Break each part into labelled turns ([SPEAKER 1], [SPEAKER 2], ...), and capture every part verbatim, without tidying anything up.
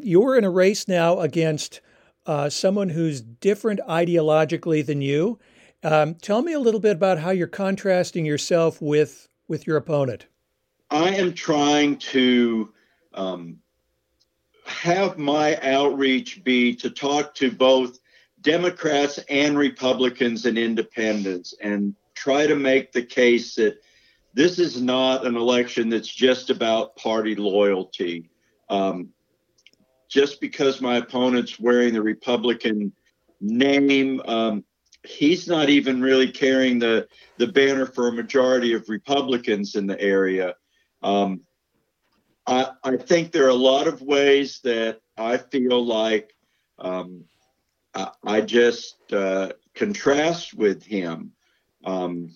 [SPEAKER 1] you're in a race now against uh, someone who's different ideologically than you. Um, tell me a little bit about how you're contrasting yourself with with your opponent.
[SPEAKER 2] I am trying to um, have my outreach be to talk to both Democrats and Republicans and independents and try to make the case that this is not an election that's just about party loyalty. Um, just because my opponent's wearing the Republican name, um, he's not even really carrying the, the banner for a majority of Republicans in the area. Um, I, I think there are a lot of ways that I feel like um, I, I just uh, contrast with him. Um,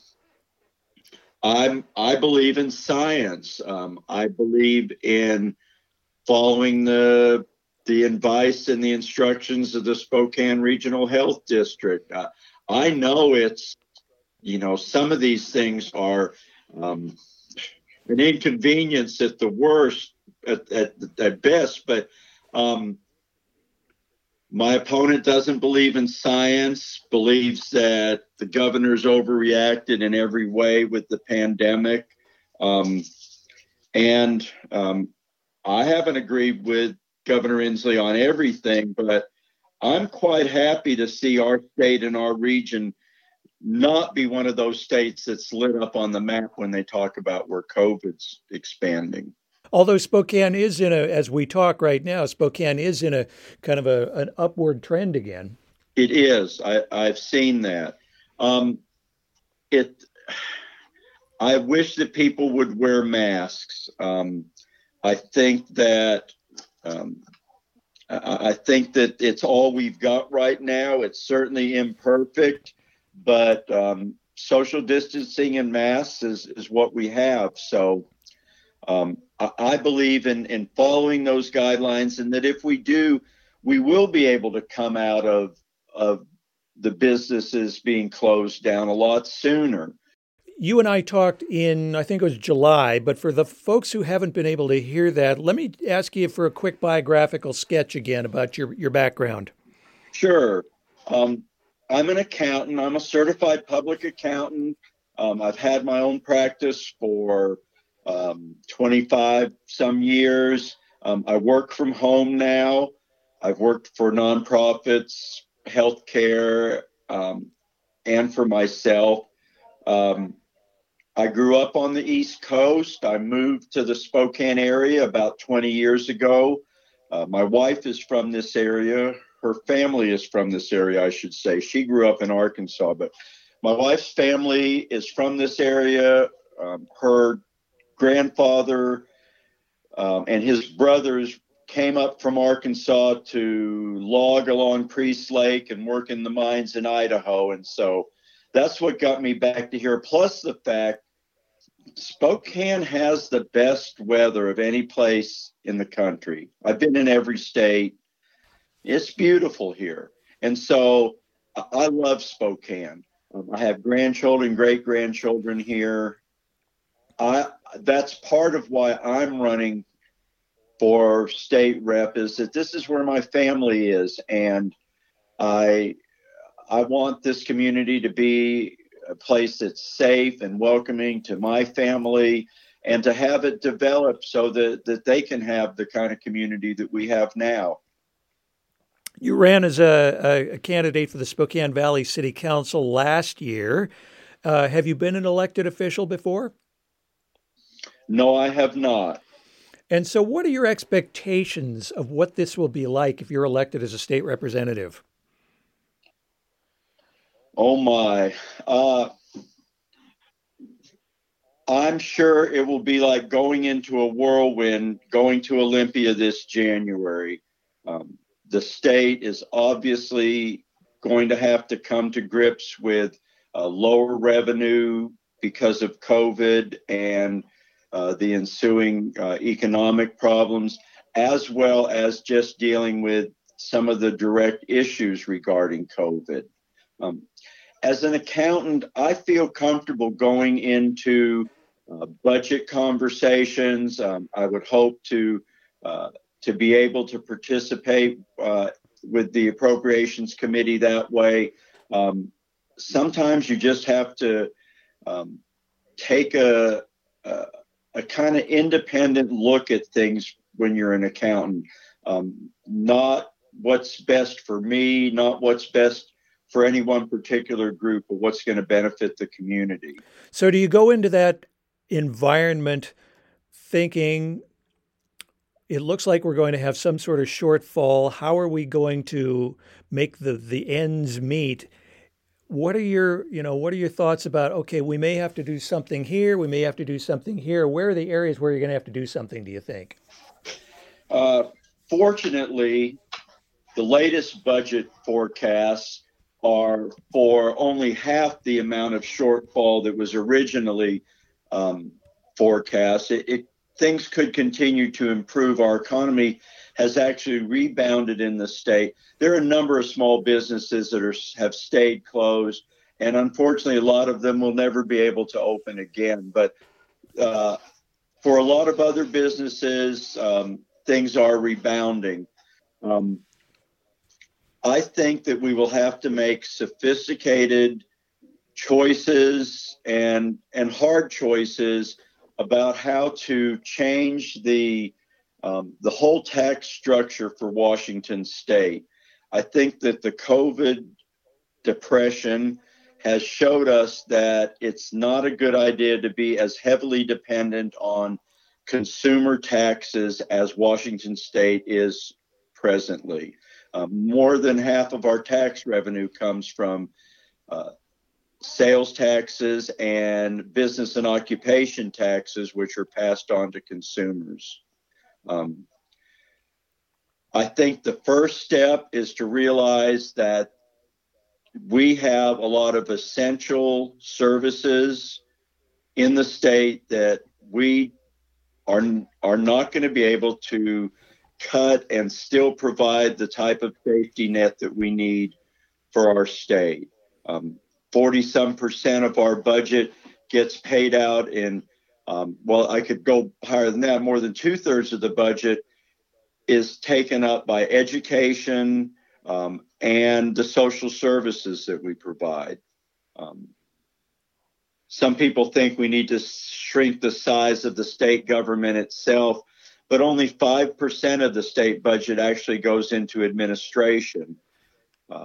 [SPEAKER 2] I'm I believe in science. Um, I believe in following the the advice and the instructions of the Spokane Regional Health District. Uh, I know it's, you know, some of these things are um, an inconvenience at the worst, at, at, at best, but um, my opponent doesn't believe in science, believes that the governor's overreacted in every way with the pandemic. Um, and um, I haven't agreed with Governor Inslee on everything, but I'm quite happy to see our state and our region not be one of those states that's lit up on the map when they talk about where COVID's expanding.
[SPEAKER 1] Although Spokane is in a, as we talk right now, Spokane is in a kind of a, an upward trend again.
[SPEAKER 2] It is. I, I've seen that. Um, it. I wish that people would wear masks. Um, I think that um, I, I think that it's all we've got right now. It's certainly imperfect, but um, social distancing and masks is, is what we have. So um, I, I believe in, in following those guidelines, and that if we do, we will be able to come out of of the businesses being closed down a lot sooner.
[SPEAKER 1] You and I talked in, I think it was July, but for the folks who haven't been able to hear that, let me ask you for a quick biographical sketch again about your, your background.
[SPEAKER 2] Sure. Um, I'm an accountant. I'm a certified public accountant. Um, I've had my own practice for um, twenty-five some years. Um, I work from home now. I've worked for nonprofits, healthcare, um, and for myself. Um, I grew up on the East Coast. I moved to the Spokane area about twenty years ago. Uh, my wife is from this area. Her family is from this area, I should say. She grew up in Arkansas, but my wife's family is from this area. Um, her grandfather um, and his brothers came up from Arkansas to log along Priest Lake and work in the mines in Idaho. And so that's what got me back to here. Plus the fact Spokane has the best weather of any place in the country. I've been in every state. It's beautiful here. And so I love Spokane. Um, I have grandchildren, great grandchildren here. I that's part of why I'm running for state rep, is that this is where my family is, and I I want this community to be a place that's safe and welcoming to my family, and to have it develop so that, that they can have the kind of community that we have now.
[SPEAKER 1] You ran as a, a candidate for the Spokane Valley City Council last year. Uh, have you been an elected official before?
[SPEAKER 2] No, I have not.
[SPEAKER 1] And so what are your expectations of what this will be like if you're elected as a state representative?
[SPEAKER 2] Oh, my. Uh, I'm sure it will be like going into a whirlwind, going to Olympia this January. Um, the state is obviously going to have to come to grips with uh, lower revenue because of COVID and uh, the ensuing uh, economic problems, as well as just dealing with some of the direct issues regarding COVID. Um, as an accountant, I feel comfortable going into uh, budget conversations. Um, I would hope to uh, to be able to participate uh, with the Appropriations Committee that way. Um, sometimes you just have to um, take a, a, a kind of independent look at things when you're an accountant. Um, not what's best for me, not what's best for any one particular group, but what's going to benefit the community.
[SPEAKER 1] So do you go into that environment thinking, it looks like we're going to have some sort of shortfall. How are we going to make the, the ends meet? What are your, you know, what are your thoughts about, okay, we may have to do something here, we may have to do something here. Where are the areas where you're going to have to do something, do you think?
[SPEAKER 2] Uh, fortunately, the latest budget forecasts are for only half the amount of shortfall that was originally um, forecast. It, it things could continue to improve. Our economy has actually rebounded in the state. There are a number of small businesses that are, have stayed closed, and unfortunately, a lot of them will never be able to open again. But uh, for a lot of other businesses, um, things are rebounding. Um, I think that we will have to make sophisticated choices and and hard choices about how to change the um, the whole tax structure for Washington State. I think that the COVID depression has showed us that it's not a good idea to be as heavily dependent on consumer taxes as Washington State is presently. Uh, more than half of our tax revenue comes from uh, sales taxes and business and occupation taxes, which are passed on to consumers. Um, I think the first step is to realize that we have a lot of essential services in the state that we are, are not going to be able to cut and still provide the type of safety net that we need for our state. Um, forty some percent of our budget gets paid out in, um, well, I could go higher than that. More than two thirds of the budget is taken up by education um, and the social services that we provide. Um, some people think we need to shrink the size of the state government itself, but only five percent of the state budget actually goes into administration. Uh,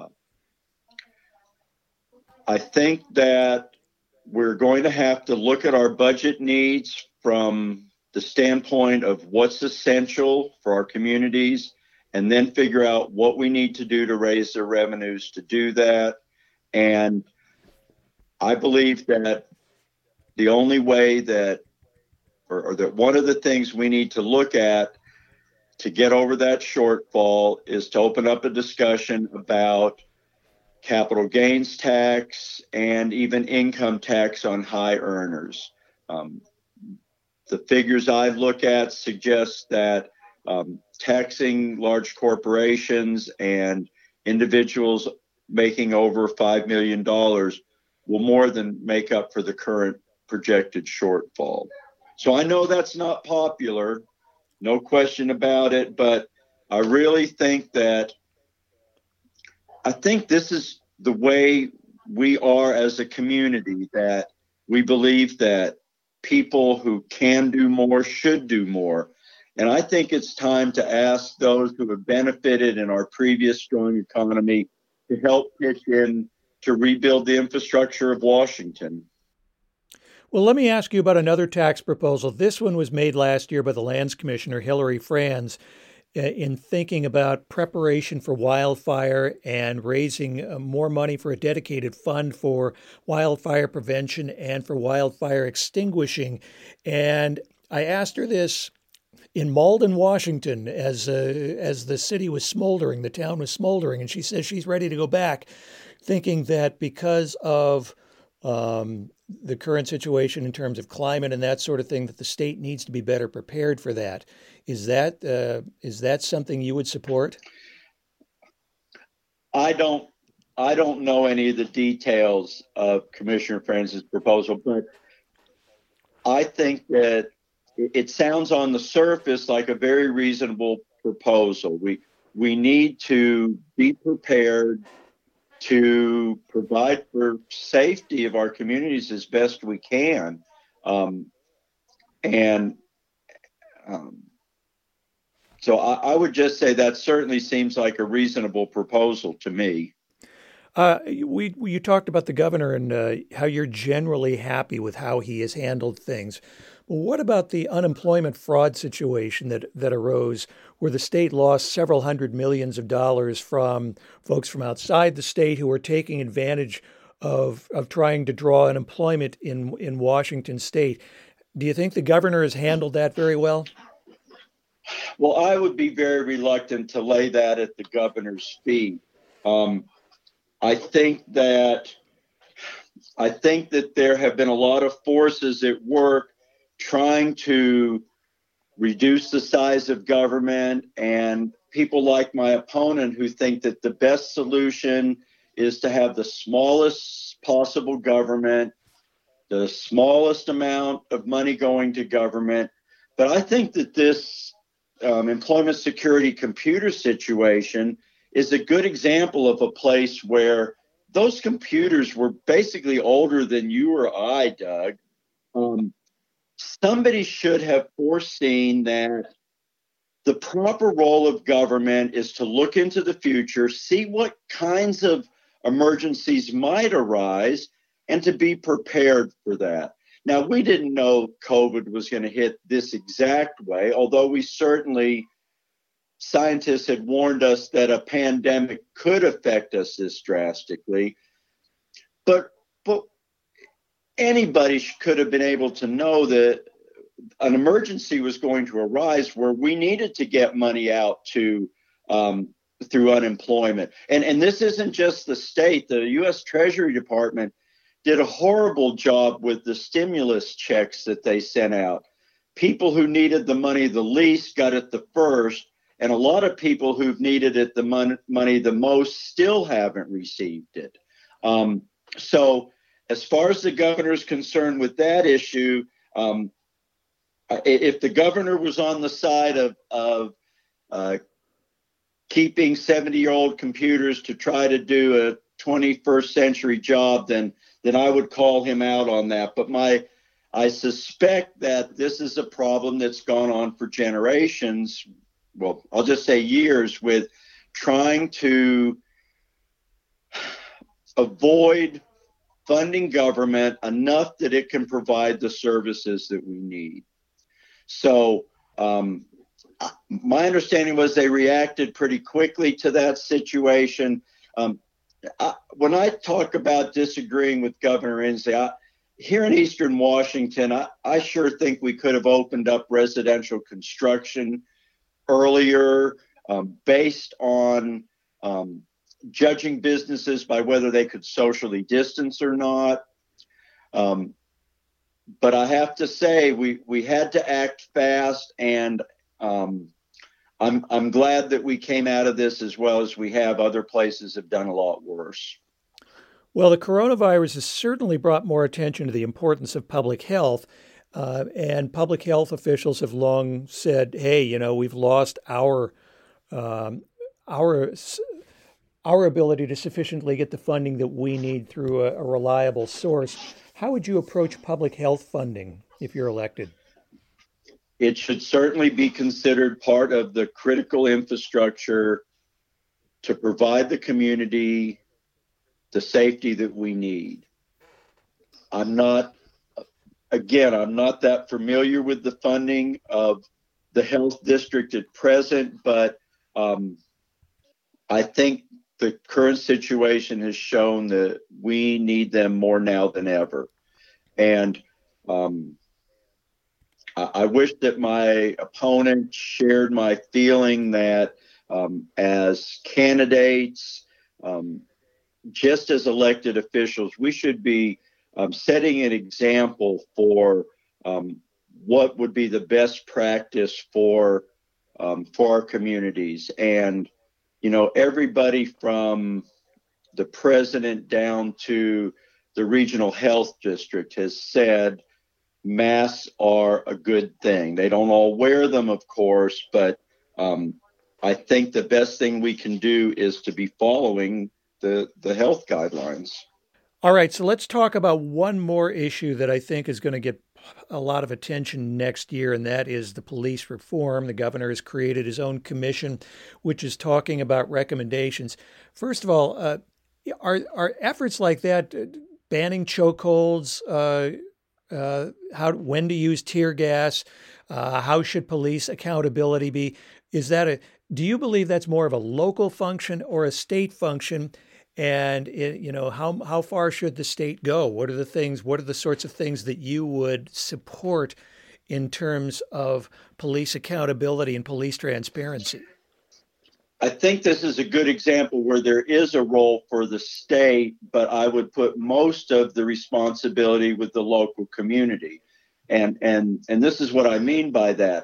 [SPEAKER 2] I think that we're going to have to look at our budget needs from the standpoint of what's essential for our communities, and then figure out what we need to do to raise their revenues to do that. And I believe that the only way that, or, or that one of the things we need to look at to get over that shortfall is to open up a discussion about capital gains tax and even income tax on high earners. Um, the figures I've looked at suggest that um, taxing large corporations and individuals making over five million dollars will more than make up for the current projected shortfall. So I know that's not popular, no question about it, but I really think that I think this is the way we are as a community, that we believe that people who can do more should do more. And I think it's time to ask those who have benefited in our previous strong economy to help pitch in to rebuild the infrastructure of Washington.
[SPEAKER 1] Well, let me ask you about another tax proposal. This one was made last year by the Lands Commissioner, Hillary Franz, in thinking about preparation for wildfire and raising more money for a dedicated fund for wildfire prevention and for wildfire extinguishing. And I asked her this in Malden, Washington, as uh, as the city was smoldering, the town was smoldering, and she says she's ready to go back, thinking that because of um, the current situation in terms of climate and that sort of thing, that the state needs to be better prepared for that. Is that uh, is that something you would support?
[SPEAKER 2] I don't I don't know any of the details of Commissioner Franz's proposal, but I think that it sounds on the surface like a very reasonable proposal. We we need to be prepared to provide for safety of our communities as best we can. Um, and um, so I, I would just say that certainly seems like a reasonable proposal to me.
[SPEAKER 1] Uh, we, we you talked about the governor and uh, how you're generally happy with how he has handled things. Well, what about the unemployment fraud situation that that arose, where the state lost several hundred millions of dollars from folks from outside the state who were taking advantage of of trying to draw unemployment in in Washington state? Do you think the governor has handled that very well?
[SPEAKER 2] Well, I would be very reluctant to lay that at the governor's feet. Um, I think that I think that there have been a lot of forces at work trying to reduce the size of government, and people like my opponent who think that the best solution is to have the smallest possible government, the smallest amount of money going to government. But I think that this um, employment security computer situation is a good example of a place where those computers were basically older than you or I, Doug. Um, somebody should have foreseen that the proper role of government is to look into the future, see what kinds of emergencies might arise, and to be prepared for that. Now, we didn't know COVID was going to hit this exact way, although we certainly, scientists had warned us that a pandemic could affect us this drastically. But, but anybody could have been able to know that an emergency was going to arise where we needed to get money out to um, through unemployment. And, and this isn't just the state. The U S Treasury Department did a horrible job with the stimulus checks that they sent out. People who needed the money the least got it the first, and a lot of people who've needed it the mon- money the most still haven't received it. Um, so as far as the governor is concerned with that issue, um, if the governor was on the side of, of uh, keeping seventy-year-old computers to try to do a twenty-first century job, then then I would call him out on that. But my I suspect that this is a problem that's gone on for generations. Well, I'll just say years, with trying to avoid funding government enough that it can provide the services that we need. So um, my understanding was they reacted pretty quickly to that situation. Um, I, when I talk about disagreeing with Governor Inslee, I, here in Eastern Washington, I, I sure think we could have opened up residential construction earlier, um, based on um, judging businesses by whether they could socially distance or not. Um, but I have to say, we, we had to act fast, and um, I'm I'm glad that we came out of this as well as we have. Other places have done a lot worse.
[SPEAKER 1] Well, the coronavirus has certainly brought more attention to the importance of public health. Uh, and public health officials have long said, hey, you know, we've lost our um, our our ability to sufficiently get the funding that we need through a, a reliable source. How would you approach public health funding if you're elected?
[SPEAKER 2] It should certainly be considered part of the critical infrastructure to provide the community the safety that we need. I'm not, again, I'm not that familiar with the funding of the health district at present, but um, I think the current situation has shown that we need them more now than ever. And um, I, I wish that my opponent shared my feeling that um, as candidates, um, just as elected officials, we should be um, setting an example for um, what would be the best practice for um, for our communities. And you know, everybody from the president down to the regional health district has said masks are a good thing. They don't all wear them, of course, but um, I think the best thing we can do is to be following the, the health guidelines.
[SPEAKER 1] All right, so let's talk about one more issue that I think is going to get a lot of attention next year, and that is the police reform. The governor has created his own commission, which is talking about recommendations. First of all, uh, are are efforts like that, uh, banning chokeholds, uh, uh, how when to use tear gas, uh, how should police accountability be? Is that a do you believe that's more of a local function or a state function? And it, you know, how how far should the state go? What are the things? What are the sorts of things that you would support in terms of police accountability and police transparency?
[SPEAKER 2] I think this is a good example where there is a role for the state, but I would put most of the responsibility with the local community. And and and this is what I mean by that.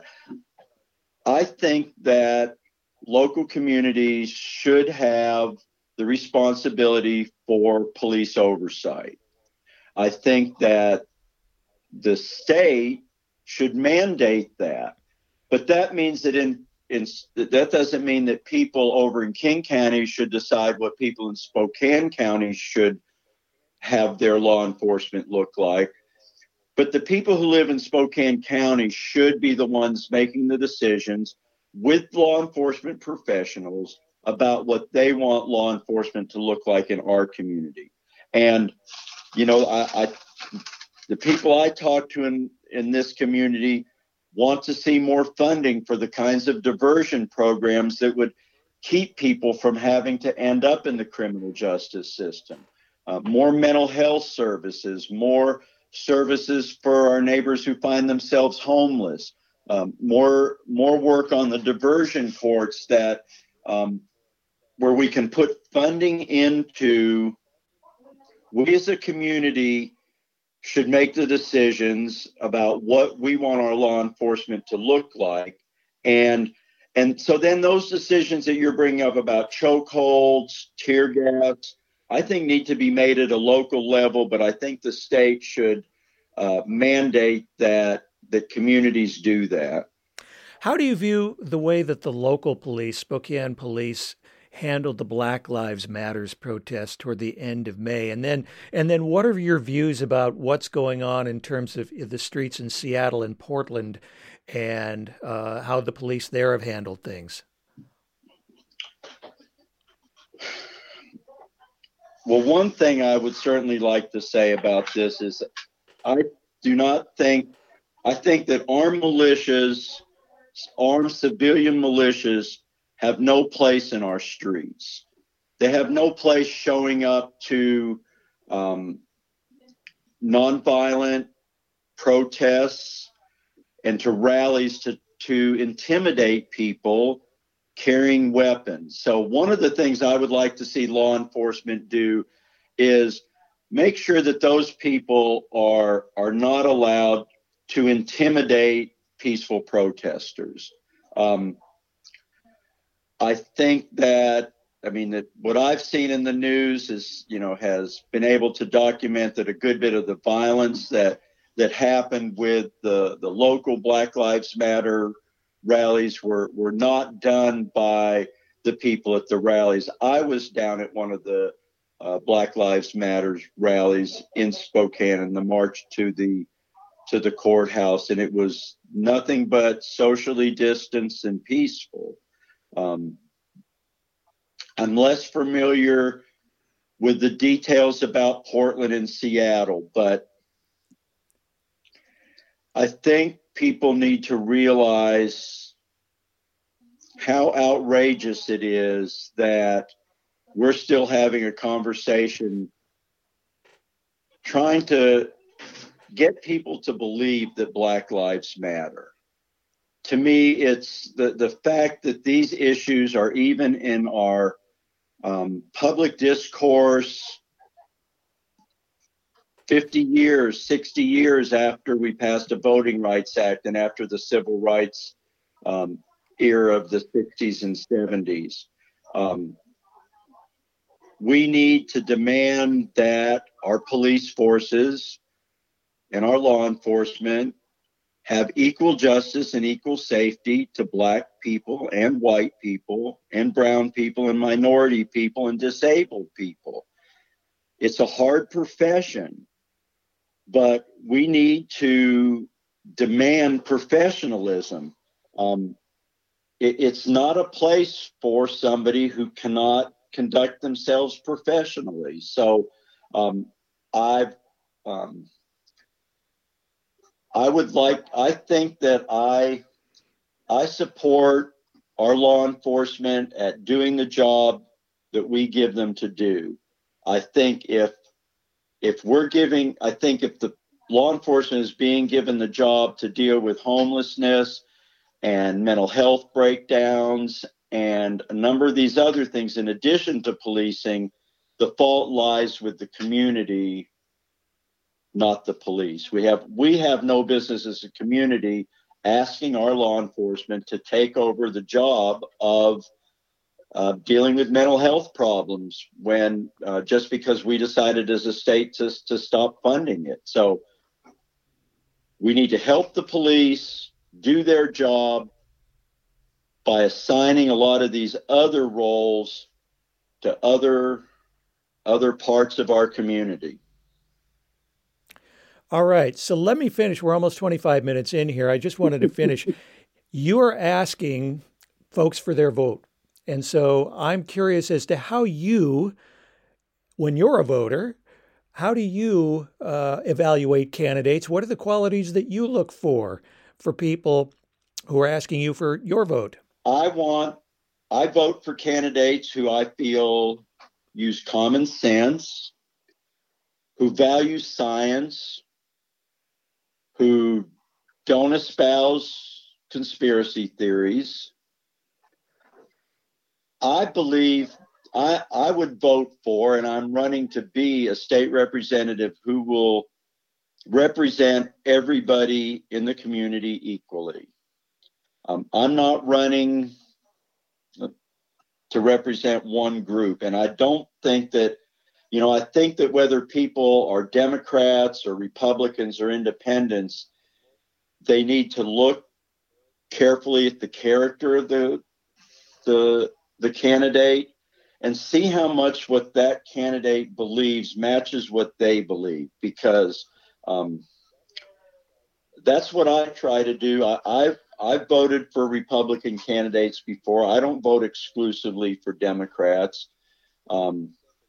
[SPEAKER 2] I think that local communities should have the responsibility for police oversight. I think that the state should mandate that, but that means that in, in that doesn't mean that people over in King County should decide what people in Spokane County should have their law enforcement look like. But the people who live in Spokane County should be the ones making the decisions with law enforcement professionals about what they want law enforcement to look like in our community. And, you know, I, I the people I talk to in, in this community want to see more funding for the kinds of diversion programs that would keep people from having to end up in the criminal justice system. Uh, more mental health services, more services for our neighbors who find themselves homeless, um, more more work on the diversion courts that um, where we can put funding into. We as a community should make the decisions about what we want our law enforcement to look like, and and so then those decisions that you're bringing up about chokeholds, tear gas, I think need to be made at a local level, but I think the state should uh, mandate that that communities do that.
[SPEAKER 1] How do you view the way that the local police, Spokane Police, handled the Black Lives Matters protest toward the end of May? And then and then what are your views about what's going on in terms of the streets in Seattle and Portland and uh, how the police there have handled things?
[SPEAKER 2] Well, one thing I would certainly like to say about this is I do not think, I think that armed militias, armed civilian militias have no place in our streets. They have no place showing up to um, nonviolent protests and to rallies to, to intimidate people carrying weapons. So one of the things I would like to see law enforcement do is make sure that those people are, are not allowed to intimidate peaceful protesters. Um, I think that, I mean, that what I've seen in the news is, you know, has been able to document that a good bit of the violence that that happened with the, the local Black Lives Matter rallies were, were not done by the people at the rallies. I was down at one of the uh, Black Lives Matter rallies in Spokane in the march to the to the courthouse, and it was nothing but socially distanced and peaceful. Um, I'm less familiar with the details about Portland and Seattle, but I think people need to realize how outrageous it is that we're still having a conversation trying to get people to believe that Black Lives Matter. To me, it's the, the fact that these issues are even in our um, public discourse fifty years, sixty years after we passed a Voting Rights Act and after the Civil Rights um, era of the sixties and seventies. Um, we need to demand that our police forces and our law enforcement have equal justice and equal safety to Black people and white people and brown people and minority people and disabled people. It's a hard profession, but we need to demand professionalism. Um, it, it's not a place for somebody who cannot conduct themselves professionally. So um, I've, um, I would like, I think that I, I support our law enforcement at doing the job that we give them to do. I think if, if we're giving, I think if the law enforcement is being given the job to deal with homelessness and mental health breakdowns and a number of these other things, in addition to policing, the fault lies with the community, not the police. We have we have no business as a community asking our law enforcement to take over the job of uh, dealing with mental health problems when uh, just because we decided as a state to, to stop funding it. So we need to help the police do their job by assigning a lot of these other roles to other other parts of our community.
[SPEAKER 1] All right. So let me finish. We're almost twenty-five minutes in here. I just wanted to finish. You are asking folks for their vote. And so I'm curious as to how you, when you're a voter, how do you uh, evaluate candidates? What are the qualities that you look for for people who are asking you for your vote?
[SPEAKER 2] I want, I vote for candidates who I feel use common sense, who value science, who don't espouse conspiracy theories. I believe I, I would vote for, and I'm running to be a state representative who will represent everybody in the community equally. Um, I'm not running to represent one group, and I don't think that, you know, I think that whether people are Democrats or Republicans or independents, they need to look carefully at the character of the the the candidate and see how much what that candidate believes matches what they believe, because um, that's what I try to do. I, I've I've voted for Republican candidates before. I don't vote exclusively for Democrats. Um,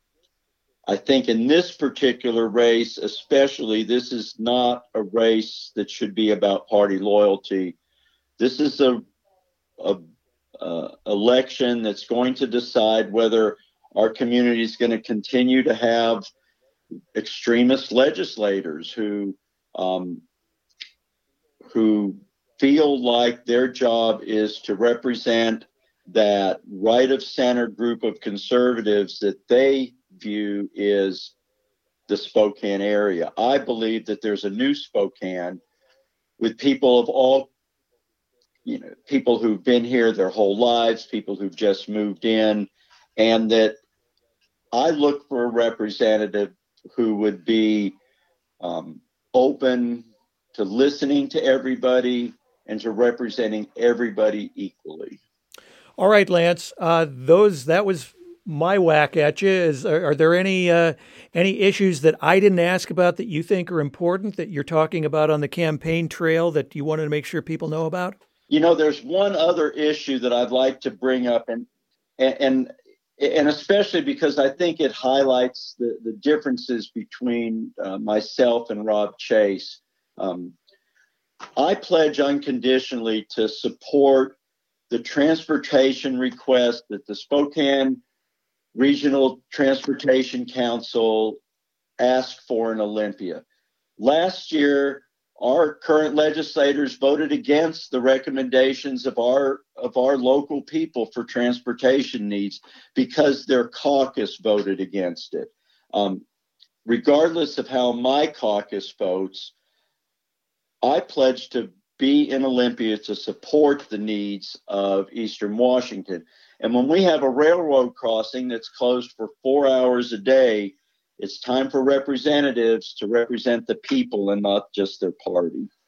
[SPEAKER 2] I think in this particular race, especially, this is not a race that should be about party loyalty. This is a, a, a election that's going to decide whether our community is going to continue to have extremist legislators who um, who feel like their job is to represent that right of center group of conservatives that they view is the Spokane area. I believe that there's a new Spokane with people of all, you know, people who've been here their whole lives, people who've just moved in, and that I look for a representative who would be um, open to listening to everybody and to representing everybody equally.
[SPEAKER 1] All right, Lance, uh, those that was my whack at you. Is are, are there any uh, any issues that I didn't ask about that you think are important that you're talking about on the campaign trail that you wanted to make sure people know about?
[SPEAKER 2] You know, there's one other issue that I'd like to bring up, and and and especially because I think it highlights the, the differences between uh, myself and Rob Chase. Um, I pledge unconditionally to support the transportation request that the Spokane Regional Transportation Council asked for in Olympia. Last year, our current legislators voted against the recommendations of our of our local people for transportation needs because their caucus voted against it. Um, regardless of how my caucus votes, I pledge to be in Olympia to support the needs of Eastern Washington. And when we have a railroad crossing that's closed for four hours a day, it's time for representatives to represent the people and not just their party.